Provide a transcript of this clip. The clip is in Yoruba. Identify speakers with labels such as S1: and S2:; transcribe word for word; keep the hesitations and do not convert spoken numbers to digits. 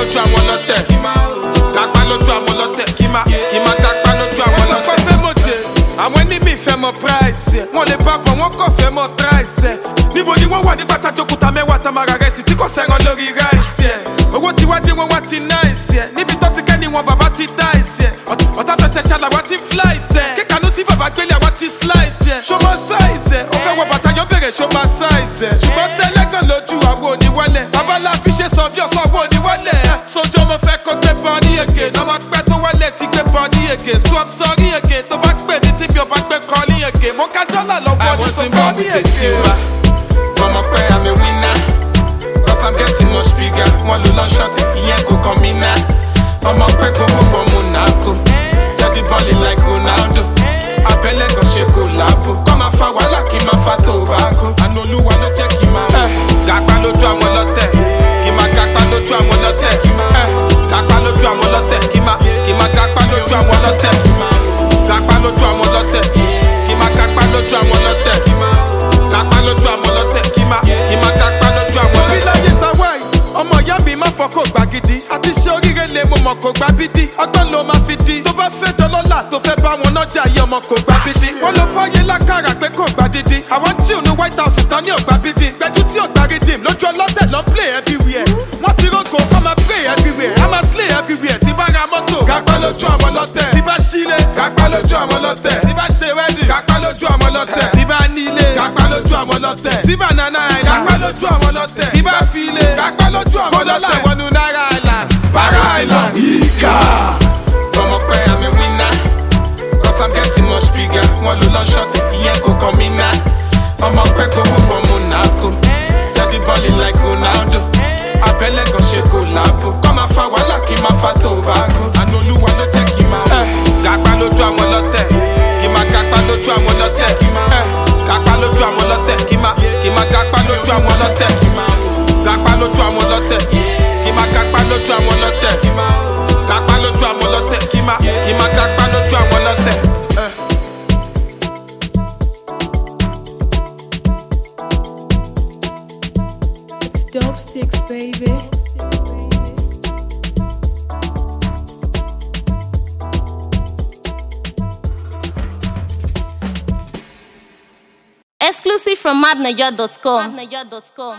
S1: lójú àwọn ọlọ́tẹ̀. Kápá lójú àwọn ọlọ́tẹ̀. Kí máa kí máa kápá lójú àwọn ọlọ́tẹ̀. Wọ́n sọ pé fẹ́ mọ̀ jẹ. Àwọn enemy fẹ́ mọ price ẹ̀. Wọ́n lè bá kan, wọ́n kọ̀ fẹ́ mọ price ẹ̀. Níbo ni wọ́n wà nígbà tájókòtà mẹ́wàá tamara rẹ̀ sì tí kò sẹ́ran lórí rice ẹ̀. Owó ti wá dé wọn wá ti nice ẹ̀. Níbi tó ti kẹ́ ni wọn bàbá ti dice ẹ̀. Ọ̀tá fẹsẹ̀ ṣàlà wá ti flies ẹ̀. Kíkanú tí bàbá gbélé àwa ti slice ẹ̀. Ṣó mọ size ẹ̀. Ó fẹ́ wọ bàtà yọ bèrè ṣó máa size ẹ̀. Ṣùgbọ́n tẹ́lẹ̀ kan lójú àwọn òní wọlé. Babalá fi ṣe sọ bí ọ̀sán àwọn òní wọlé. Sojú ọmọ fẹ́ kó gbé bọ́ọ̀dì èké. Lọ́mọ pẹ́ tó wọlé ti gbé bọ́ọ̀dì èké. So I'm sorry èké. Tó bá pè ní tí mi ò bá gbé kọ́ọ̀lì èké. Mo ká dọ́là lọ́wọ́ ní so bọ́ọ̀dì èké. Ọmọ pẹ́ I'm a winner. Cause I'm getting much bigger. Wọ́n lò lọ́ ṣọ́ọ̀tì ìyẹn kò kàn mí ná. Ọmọ pẹ́ gbogbo wọn mú nàkó. Steady balling like Ronaldo. Abẹ́lẹ̀ kan ṣe kò láàbò. Kọ́ máa fa wàhálà kí máa fa tòbákò. Àná olúwa ló jẹ́ kí máa wọ̀. Kápá lójú àwọn ọlọ́tẹ̀. Kí máa kápá lójú àwọn ọlọ́tẹ̀. Kápá lójú àwọn ọlọ́tẹ̀. Kí máa kí máa kápá lójú àwọn ọlọ́tẹ̀. Kápá lójú àwọn ọlọ́tẹ̀. Kí máa kápá lójú àwọn ọlọ́tẹ̀. Kápá lójú àwọn ọlọ́tẹ̀. Kí máa kí máa kápá lójú àwọn ọlọ́tẹ̀. Orílẹ̀-èdè tàwa yìí, ọmọ ìyá mi má fọkọ̀ gbàgidi. Àti ṣe oríire lè mo mọ̀ kò gbá bídí. Ọgbọ́n ló máa fi di. Tó bá fẹ́ dọ́lọ́là tó fẹ́ bá wọn náà jẹ́ ayé ọmọ kò gbá bídí. Wọ́n lọ fáyé lákàrà pé kò gbá dídí. Àwọn tí òun White House tán ní ọ̀gbá bídí. Gbẹ̀jú tí ò gbá rídìm lójú ọlọ́tẹ̀ lọ play everywhere. Wọ́n ti rógo kọ́ máa pray everywhere. A máa slay everywhere. Tí bá ra mọ́tò. Kápá lójú àwọn ọlọ́tẹ̀. Tí bá sílé. Kápá lójú àwọn ọlọ́tẹ̀. Tí bá ṣe wedding. Kápá lójú àwọn ọlọ́tẹ̀. Tí bá nílé. Kápá lójú àwọn ọlọ́tẹ̀. Tí bá nana island. Kápá lójú àwọn ọlọ́tẹ̀. Tí bá filé. Kápá lójú àwọn ọlọ́tẹ̀. Wọnú Naira Island. Para Island. Ika. Ọmọ pẹ́ I'm a winner. Cause I'm getting much bigger. Wọ́n lò lọ́ ṣọ́ọ̀tì ìyẹn kò kàn mí ná. Ọmọ pẹ́ gbogbo wọn mú nàkó. Steady balling like Ronaldo. Abẹ́lẹ̀ kan ṣe kò láàbò. Kọ́ máa fa wàhálà kí máa fa tòbákò. Àná olúwa ló jẹ́ kí máa wọ̀. Kápá lójú àwọn ọlọ́tẹ̀. Kí máa kápá lójú àwọn ọlọ́tẹ̀. Kápá lójú àwọn ọlọ́tẹ̀. Kí máa kí máa kápá lójú àwọn ọlọ́tẹ̀. Kápá lójú àwọn ọlọ́tẹ̀. Kí máa kápá lójú àwọn ọlọ́tẹ̀. Kápá lójú àwọn ọlọ́tẹ̀. Kí máa kí máa kápá lójú àwọn ọlọ́tẹ̀.
S2: It's Dope Six, baby.
S3: Exclusive from mad niger dot com.